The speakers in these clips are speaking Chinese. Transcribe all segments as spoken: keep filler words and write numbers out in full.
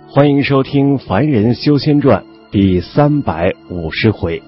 欢迎收听《凡人修仙传》第三百五十回。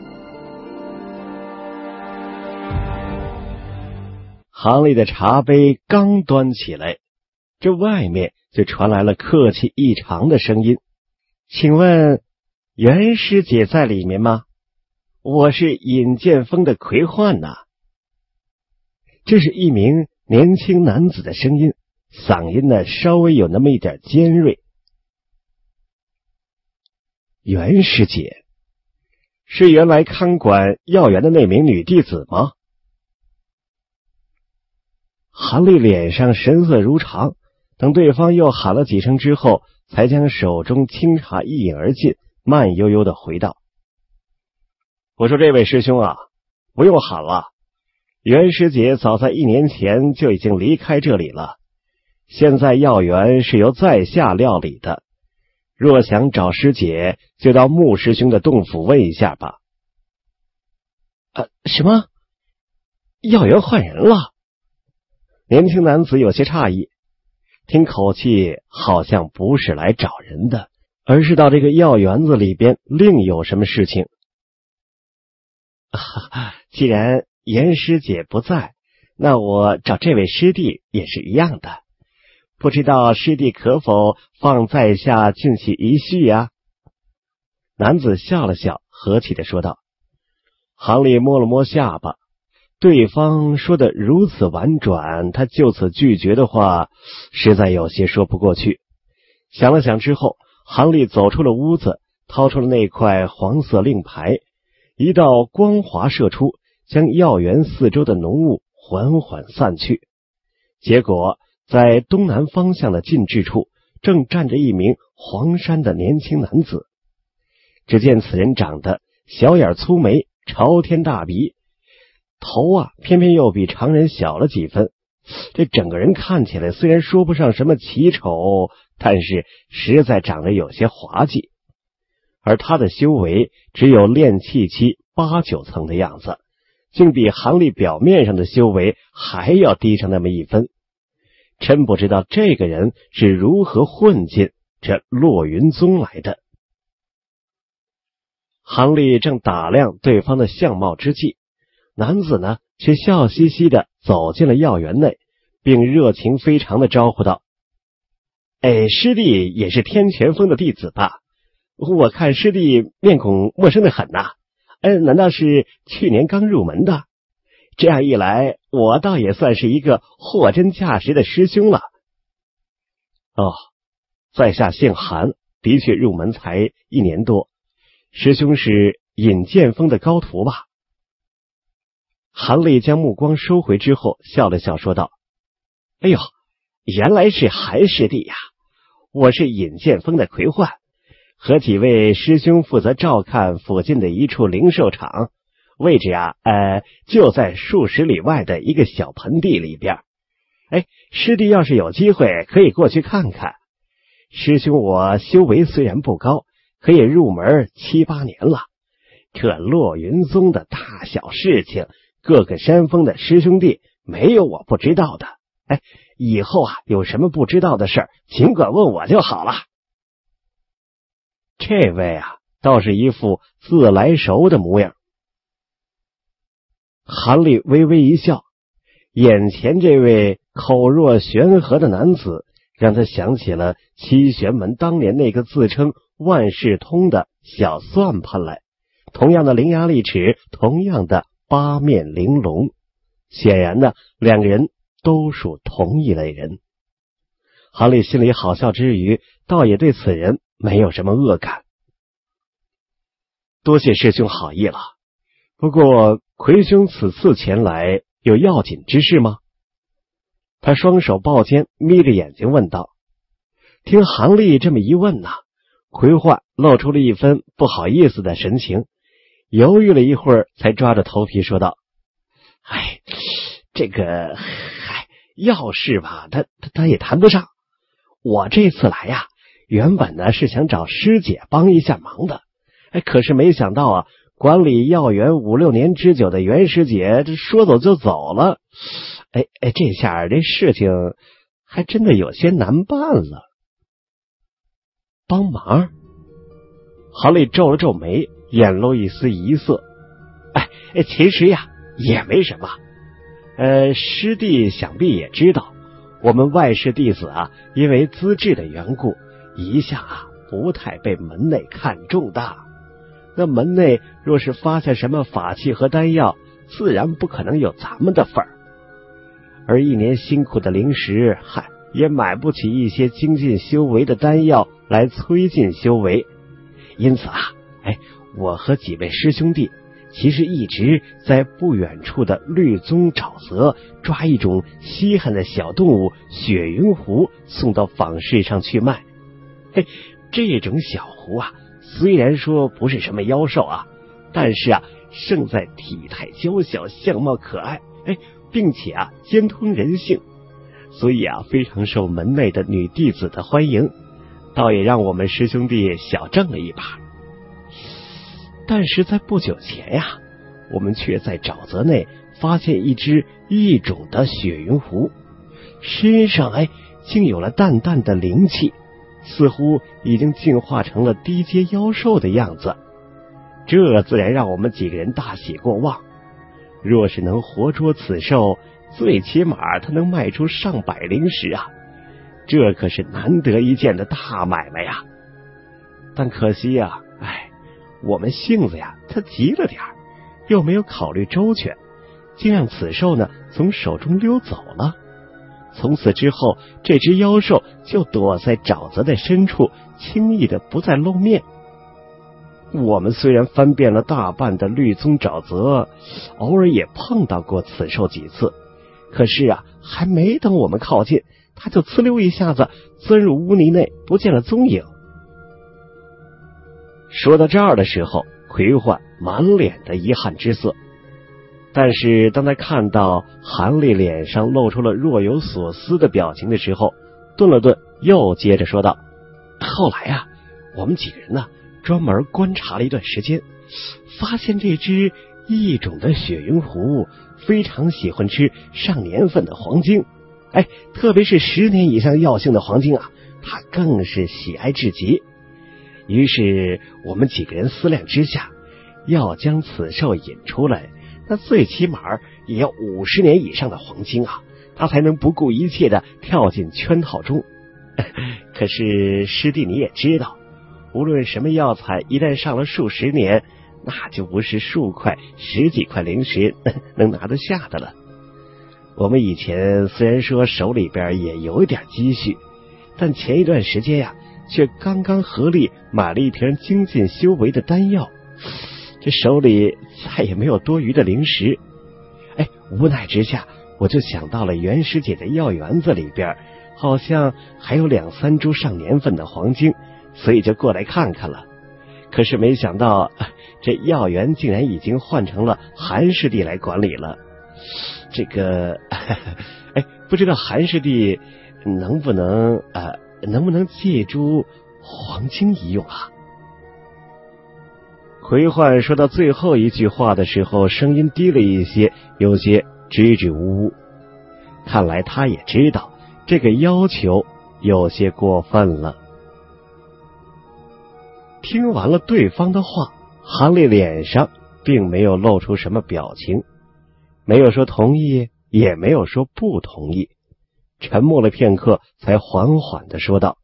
行里的茶杯刚端起来，这外面就传来了客气异常的声音：“请问袁师姐在里面吗？我是尹剑锋的魁焕呐。”这是一名年轻男子的声音，嗓音呢稍微有那么一点尖锐。袁师姐，是原来看管药园的那名女弟子吗？韩立脸上神色如常，等对方又喊了几声之后，才将手中清茶一饮而尽，慢悠悠的回道：“我说这位师兄啊，不用喊了，袁师姐早在一年前就已经离开这里了，现在药园是由在下料理的。若想找师姐，就到穆师兄的洞府问一下吧。”啊，什么？药园换人了？年轻男子有些诧异，听口气好像不是来找人的，而是到这个药园子里边另有什么事情。啊，既然严师姐不在，那我找这位师弟也是一样的。不知道师弟可否放在下进去一叙呀？男子笑了笑，和气的说道。行里摸了摸下巴，对方说的如此婉转，他就此拒绝的话，实在有些说不过去。想了想之后，行里走出了屋子，掏出了那块黄色令牌，一道光华射出，将药园四周的浓雾缓缓散去。结果在东南方向的进至处，正站着一名黄衫的年轻男子。只见此人长得小眼粗眉，朝天大鼻，头啊偏偏又比常人小了几分。这整个人看起来虽然说不上什么奇丑，但是实在长得有些滑稽。而他的修为只有炼气期八九层的样子，竟比行里表面上的修为还要低上那么一分。真不知道这个人是如何混进这落云宗来的。行里正打量对方的相貌之际，男子呢却笑嘻嘻的走进了药园内，并热情非常的招呼道：“哎，师弟也是天泉峰的弟子吧？我看师弟面孔陌生的很呐、啊，嗯，难道是去年刚入门的？这样一来，我倒也算是一个货真价实的师兄了。”哦，在下姓韩，的确入门才一年多，师兄是尹剑锋的高徒吧？韩立将目光收回之后，笑了笑说道：“哎呦，原来是韩师弟呀！我是尹剑锋的魁焕，和几位师兄负责照看附近的一处零售场。位置啊，呃，就在数十里外的一个小盆地里边。哎，师弟要是有机会，可以过去看看。师兄我修为虽然不高，可也入门七八年了。这落云宗的大小事情，各个山峰的师兄弟没有我不知道的。哎，以后啊，有什么不知道的事儿，尽管问我就好了。”这位啊，倒是一副自来熟的模样。韩立微微一笑，眼前这位口若悬河的男子让他想起了七玄门当年那个自称万事通的小算盘来，同样的伶牙俐齿，同样的八面玲珑。显然呢，两个人都属同一类人。韩立心里好笑之余，倒也对此人没有什么恶感。多谢师兄好意了，不过魁兄此次前来有要紧之事吗？他双手抱肩，眯着眼睛问道。听韩立这么一问呐，魁焕露出了一分不好意思的神情，犹豫了一会儿，才抓着头皮说道：“哎，这个，嗨，要事吧，他他他也谈不上。我这次来呀、啊，原本呢是想找师姐帮一下忙的，哎，可是没想到啊，管理药园五六年之久的袁师姐这说走就走了。哎哎，这下这事情还真的有些难办了。” 帮忙？韩立皱了皱眉，眼露一丝疑色。哎，其实呀，也没什么。呃，师弟想必也知道，我们外室弟子啊，因为资质的缘故，一向啊不太被门内看重的。那门内若是发现什么法器和丹药，自然不可能有咱们的份儿。而一年辛苦的灵石，嗨，也买不起一些精进修为的丹药来催进修为。因此啊，哎，我和几位师兄弟其实一直在不远处的绿宗沼泽抓一种稀罕的小动物雪云狐，送到坊市上去卖。嘿，这种小狐啊，虽然说不是什么妖兽啊，但是啊，胜在体态娇小，相貌可爱，哎，并且啊，兼通人性，所以啊，非常受门内的女弟子的欢迎，倒也让我们师兄弟小挣了一把。但是在不久前呀、啊，我们却在沼泽内发现一只异种的雪云狐，身上哎竟有了淡淡的灵气，似乎已经进化成了低阶妖兽的样子。这自然让我们几个人大喜过望。若是能活捉此兽，最起码它能卖出上百灵石啊，这可是难得一见的大买卖呀。但可惜呀、啊，哎，我们性子呀，它急了点儿，又没有考虑周全，竟让此兽呢从手中溜走了。从此之后，这只妖兽就躲在沼泽的深处，轻易的不再露面。我们虽然翻遍了大半的绿宗沼泽，偶尔也碰到过此兽几次，可是啊，还没等我们靠近，它就呲溜一下子钻入污泥内，不见了踪影。说到这儿的时候，奎焕满脸的遗憾之色，但是当他看到韩立脸上露出了若有所思的表情的时候，顿了顿，又接着说道：后来啊，我们几个人呢专门观察了一段时间，发现这只异种的雪云狐非常喜欢吃上年份的黄金，哎，特别是十年以上药性的黄金啊，它更是喜爱至极。于是我们几个人思量之下，要将此兽引出来，那最起码也要五十年以上的黄金啊，它才能不顾一切的跳进圈套中。可是师弟你也知道，无论什么药材，一旦上了数十年，那就不是数块十几块灵石能拿得下的了。我们以前虽然说手里边也有一点积蓄，但前一段时间呀、啊，却刚刚合力买了一瓶精进修为的丹药，这手里再也没有多余的灵石。哎，无奈之下，我就想到了袁师姐的药园子里边好像还有两三株上年份的黄金，所以就过来看看了。可是没想到这药园竟然已经换成了韩师弟来管理了。这个哎，不知道韩师弟能不能呃能不能借株黄金一用啊？奎焕说到最后一句话的时候，声音低了一些，有些支支吾吾。看来他也知道这个要求有些过分了。听完了对方的话，韩立脸上并没有露出什么表情，没有说同意，也没有说不同意，沉默了片刻，才缓缓地说道：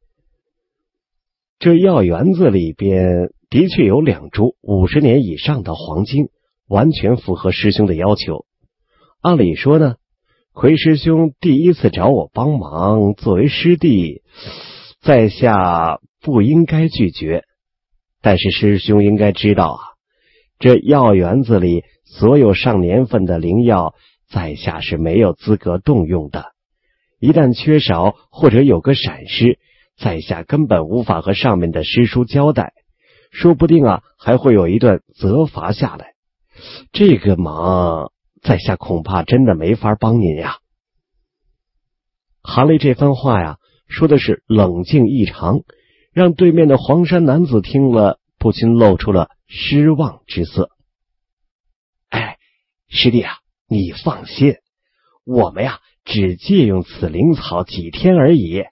这药园子里边的确有两株五十年以上的黄金，完全符合师兄的要求。按理说呢，奎师兄第一次找我帮忙，作为师弟，在下不应该拒绝。但是师兄应该知道啊，这药园子里所有上年份的灵药，在下是没有资格动用的。一旦缺少或者有个闪失，在下根本无法和上面的师叔交代，说不定啊还会有一段责罚下来。这个忙，在下恐怕真的没法帮您呀。韩立这番话呀，说的是冷静异常，让对面的黄衫男子听了，不禁露出了失望之色。哎，师弟啊，你放心，我们呀只借用此灵草几天而已，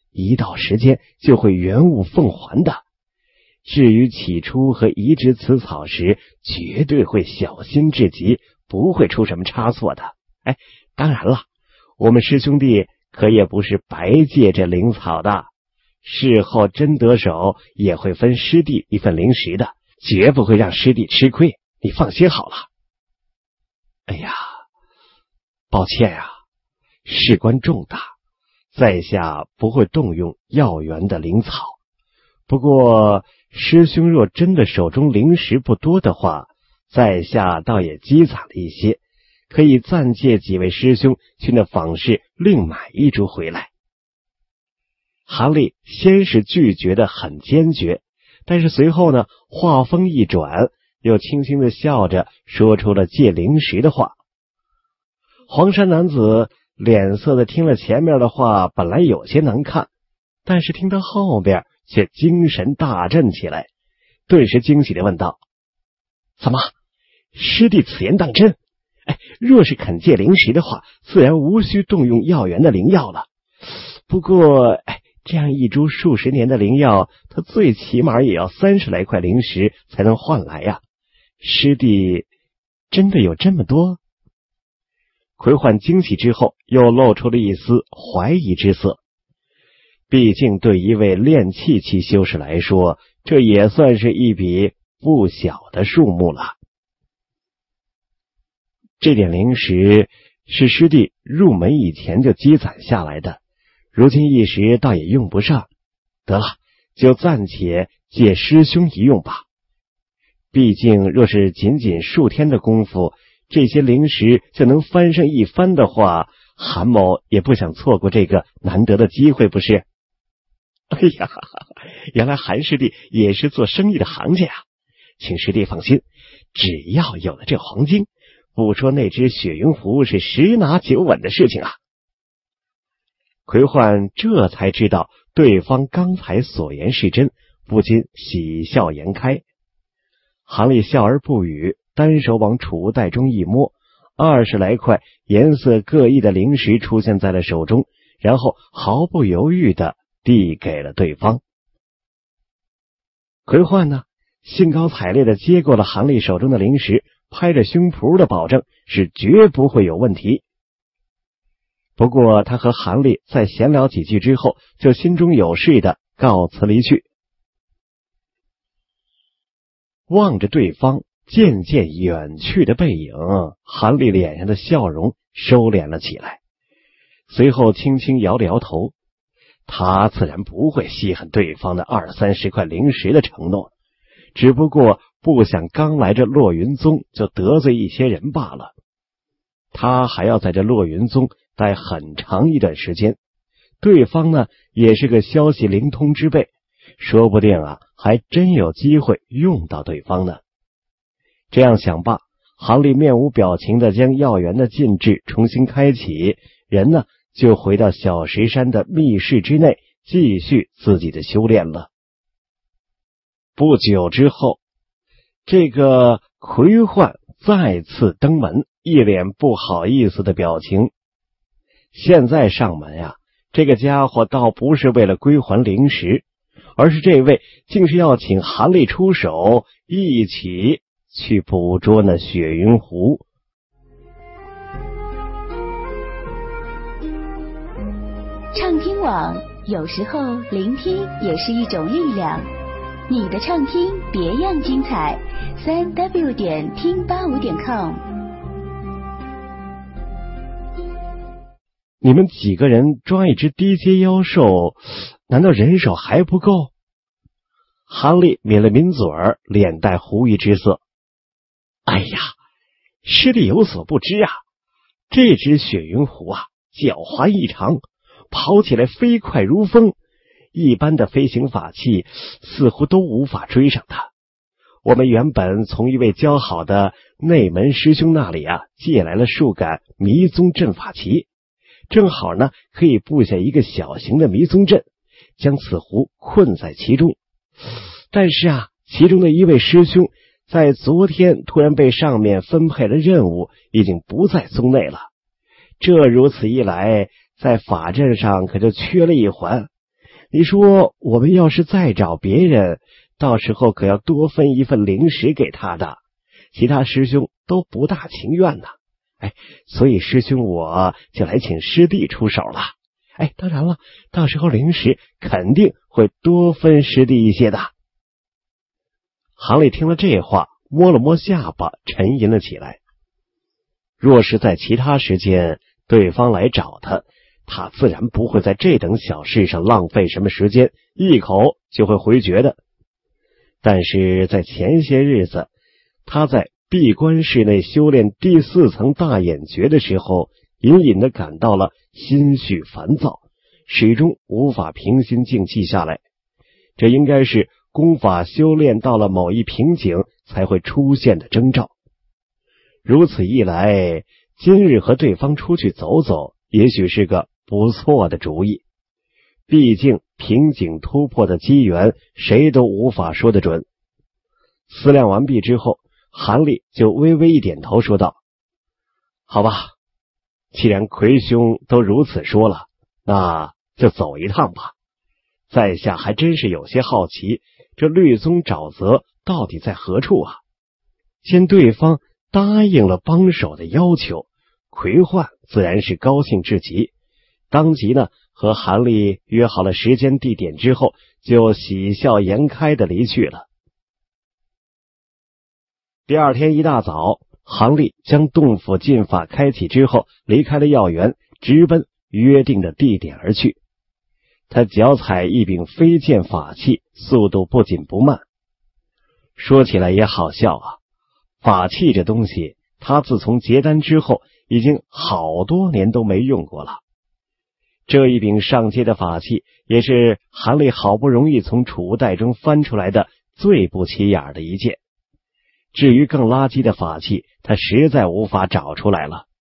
一到时间就会原物奉还的。至于起初和移植此草时，绝对会小心至极，不会出什么差错的。哎，当然了，我们师兄弟可也不是白借这灵草的，事后真得手也会分师弟一份灵石的，绝不会让师弟吃亏，你放心好了。哎呀，抱歉呀、啊，事关重大，在下不会动用药园的灵草。不过师兄若真的手中灵石不多的话，在下倒也积攒了一些，可以暂借几位师兄去那坊市另买一株回来。韩立先是拒绝的很坚决，但是随后呢，话锋一转，又轻轻的笑着说出了借灵石的话。黄衫男子脸色的听了前面的话，本来有些难看，但是听到后边却精神大振起来，顿时惊喜的问道：怎么，师弟此言当真？哎，若是肯借灵石的话，自然无需动用药园的灵药了。不过哎，这样一株数十年的灵药，它最起码也要三十来块灵石才能换来呀。师弟真的有这么多？魁焕惊喜之后，又露出了一丝怀疑之色。毕竟对一位炼气期修士来说，这也算是一笔不小的数目了。这点灵石是师弟入门以前就积攒下来的，如今一时倒也用不上，得了，就暂且借师兄一用吧。毕竟若是仅仅数天的功夫，这些灵石就能翻上一番的话，韩某也不想错过这个难得的机会，不是？哎呀，原来韩师弟也是做生意的行家呀！请师弟放心，只要有了这黄金，不说那只雪云狐是十拿九稳的事情啊！魁焕这才知道对方刚才所言是真，不禁喜笑颜开。韩立笑而不语，单手往储物袋中一摸，二十来块颜色各异的灵石出现在了手中，然后毫不犹豫的递给了对方。魁焕呢，兴高采烈的接过了韩立手中的灵石，拍着胸脯的保证是绝不会有问题。不过他和韩立在闲聊几句之后，就心中有事的告辞离去。望着对方渐渐远去的背影，韩立脸上的笑容收敛了起来，随后轻轻摇了摇头。他自然不会稀罕对方的二三十块灵石的承诺，只不过不想刚来这落云宗就得罪一些人罢了。他还要在这落云宗待很长一段时间，对方呢也是个消息灵通之辈，说不定啊还真有机会用到对方呢。这样想罢，韩立面无表情的将药园的禁制重新开启，人呢就回到小石山的密室之内，继续自己的修炼了。不久之后，这个魁焕再次登门，一脸不好意思的表情。现在上门呀、啊，这个家伙倒不是为了归还灵石，而是这位竟是要请韩立出手，一起去捕捉那雪云狐。 畅听网，有时候聆听也是一种力量。你的畅听别样精彩，三 w 点听八五点 com。 你们几个人抓一只低阶妖兽，难道人手还不够？韩立抿了抿嘴儿，脸带狐疑之色。哎呀，师弟有所不知啊，这只雪云狐啊，狡猾异常，跑起来飞快如风，一般的飞行法器似乎都无法追上它。我们原本从一位交好的内门师兄那里啊借来了数杆迷踪阵法旗，正好呢可以布下一个小型的迷踪阵，将此狐困在其中。但是啊，其中的一位师兄在昨天突然被上面分配了任务，已经不在宗内了。这如此一来，在法阵上可就缺了一环， 你说我们要是再找别人，到时候可要多分一份零食给他的，其他师兄都不大情愿呢。哎，所以师兄我就来请师弟出手了。哎，当然了，到时候零食肯定会多分师弟一些的。杭里听了这话，摸了摸下巴，沉吟了起来。若是在其他时间对方来找他，他自然不会在这等小事上浪费什么时间，一口就会回绝的。但是在前些日子，他在闭关室内修炼第四层大眼诀的时候，隐隐地感到了心绪烦躁，始终无法平心静气下来。这应该是功法修炼到了某一瓶颈才会出现的征兆。如此一来，今日和对方出去走走，也许是个不错的主意。毕竟瓶颈突破的机缘，谁都无法说得准。思量完毕之后，韩立就微微一点头说道：好吧，既然魁兄都如此说了，那就走一趟吧。在下还真是有些好奇，这律宗沼泽到底在何处啊？见对方答应了帮手的要求，魁焕自然是高兴至极，当即呢和韩立约好了时间地点之后，就喜笑颜开的离去了。第二天一大早，韩立将洞府禁法开启之后，离开了药园，直奔约定的地点而去。他脚踩一柄飞剑法器，速度不紧不慢。说起来也好笑啊，法器这东西，他自从结丹之后，已经好多年都没用过了。这一柄上阶的法器，也是韩立好不容易从储物袋中翻出来的最不起眼的一件。至于更垃圾的法器，他实在无法找出来了。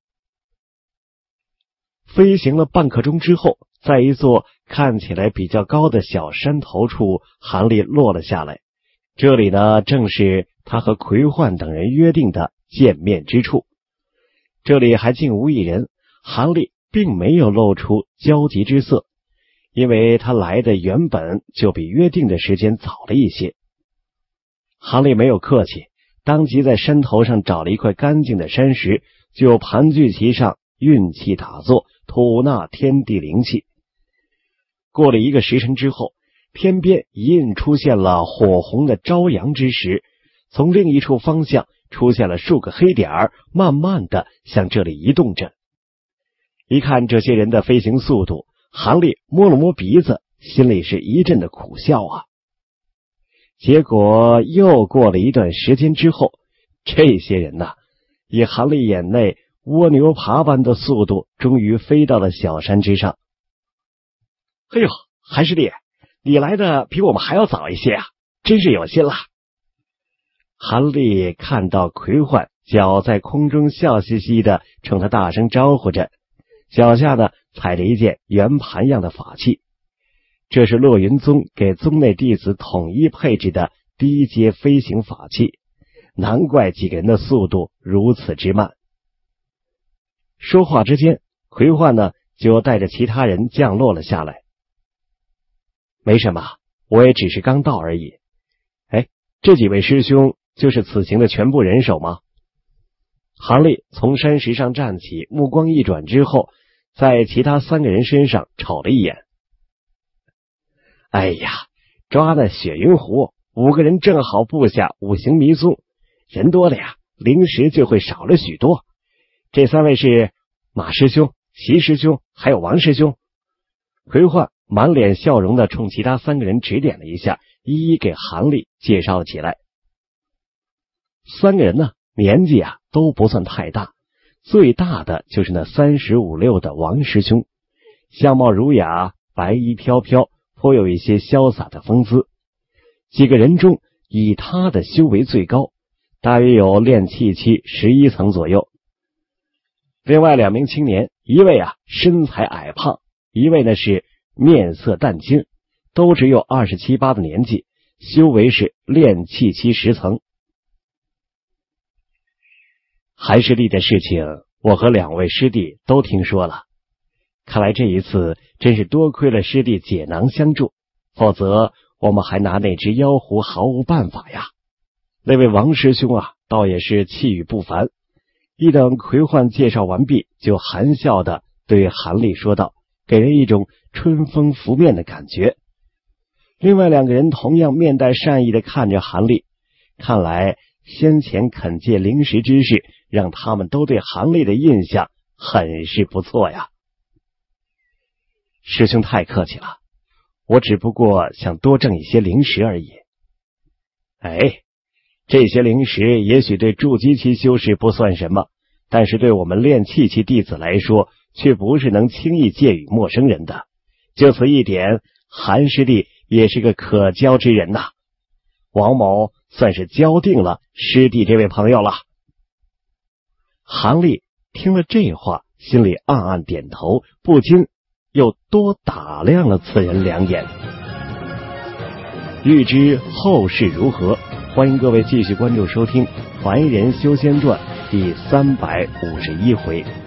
飞行了半刻钟之后，在一座看起来比较高的小山头处，韩立落了下来。这里呢，正是他和魁焕等人约定的见面之处。这里还竟无一人，韩立并没有露出焦急之色，因为他来的原本就比约定的时间早了一些。韩立没有客气，当即在山头上找了一块干净的山石，就盘踞其上，运气打坐，吐纳天地灵气。过了一个时辰之后，天边一印出现了火红的朝阳之时，从另一处方向出现了数个黑点儿，慢慢的向这里移动着。一看这些人的飞行速度，韩立摸了摸鼻子，心里是一阵的苦笑啊。结果又过了一段时间之后，这些人呐、啊，以韩立眼内蜗牛爬般的速度，终于飞到了小山之上。哎呦，韩师弟，你来的比我们还要早一些啊，真是有心了。韩立看到魁焕脚在空中笑嘻嘻的冲他大声招呼着，脚下呢踩着一件圆盘样的法器，这是落云宗给宗内弟子统一配置的低阶飞行法器，难怪几个人的速度如此之慢。说话之间，魁焕呢就带着其他人降落了下来。没什么，我也只是刚到而已。哎，这几位师兄就是此行的全部人手吗？韩立从山石上站起，目光一转之后，在其他三个人身上瞅了一眼。哎呀，抓那雪云湖，五个人正好布下五行迷踪，人多了呀，灵石就会少了许多。这三位是马师兄、席师兄还有王师兄。魁焕满脸笑容的冲其他三个人指点了一下，一一给韩立介绍了起来。三个人呢，年纪啊都不算太大，最大的就是那三十五六的王师兄，相貌儒雅，白衣飘飘，颇有一些潇洒的风姿。几个人中，以他的修为最高，大约有炼气期十一层左右。另外两名青年，一位啊身材矮胖，一位呢是面色淡青，都只有二十七八的年纪，修为是炼气期十层。韩师弟的事情，我和两位师弟都听说了。 看来这一次真是多亏了师弟解囊相助，否则我们还拿那只妖狐毫无办法呀。那位王师兄啊，倒也是气宇不凡。一等魁焕介绍完毕，就含笑的对韩立说道，给人一种春风拂面的感觉。另外两个人同样面带善意的看着韩立，看来先前肯借灵石之事，让他们都对韩立的印象很是不错呀。师兄太客气了，我只不过想多挣一些灵石而已。哎，这些灵石也许对筑基期修士不算什么，但是对我们炼气期弟子来说，却不是能轻易借予陌生人的。就此一点，韩师弟也是个可交之人呐。王某算是交定了师弟这位朋友了。韩立听了这话，心里暗暗点头，不禁又多打量了此人两眼。欲知后事如何，欢迎各位继续关注收听《凡人修仙传》第三百五十一回。